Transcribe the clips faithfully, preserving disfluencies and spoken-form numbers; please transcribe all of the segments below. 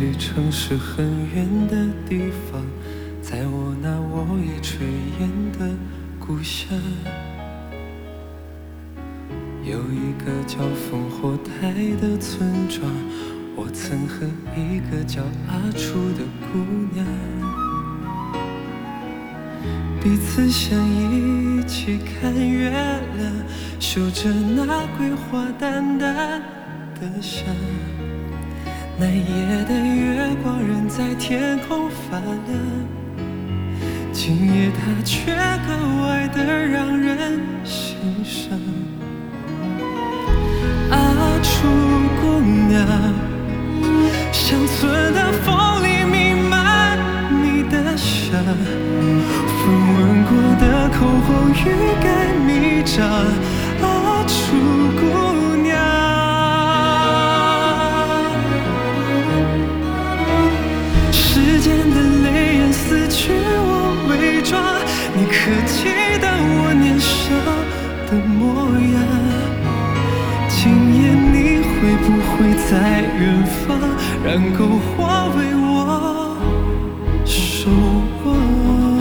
离城市很远的地方，在我那我也炊烟的故乡，有一个叫烽火台的村庄，我曾和一个叫阿楚的姑娘，彼此相依，一起看月亮，嗅着那桂花淡淡的香。那夜的月光仍在天空发亮，今夜它却格外的让人心伤。阿楚姑娘，乡村的风里弥漫你的香，风吻过的口红欲盖弥彰。阿楚姑娘，时间的泪眼撕去我伪装，你可记得我年少的模样？今夜你会不会在远方，让篝火为我守望？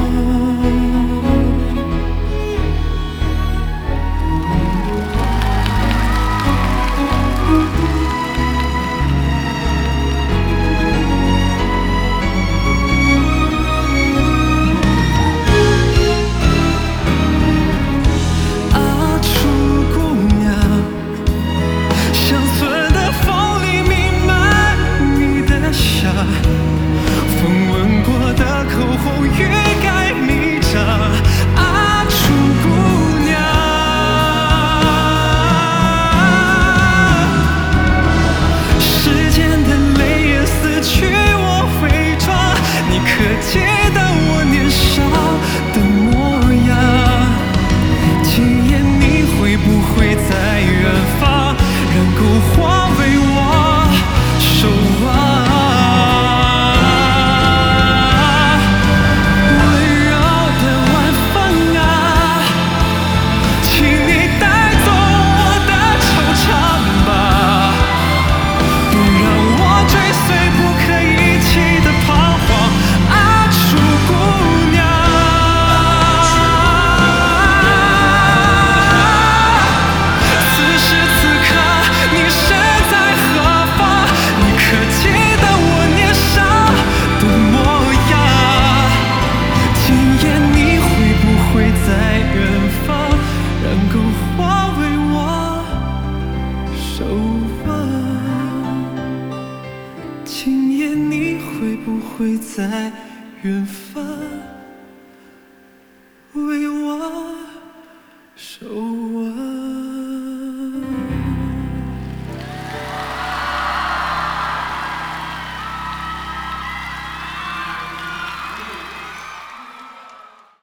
今夜你会不会在远方为我守望？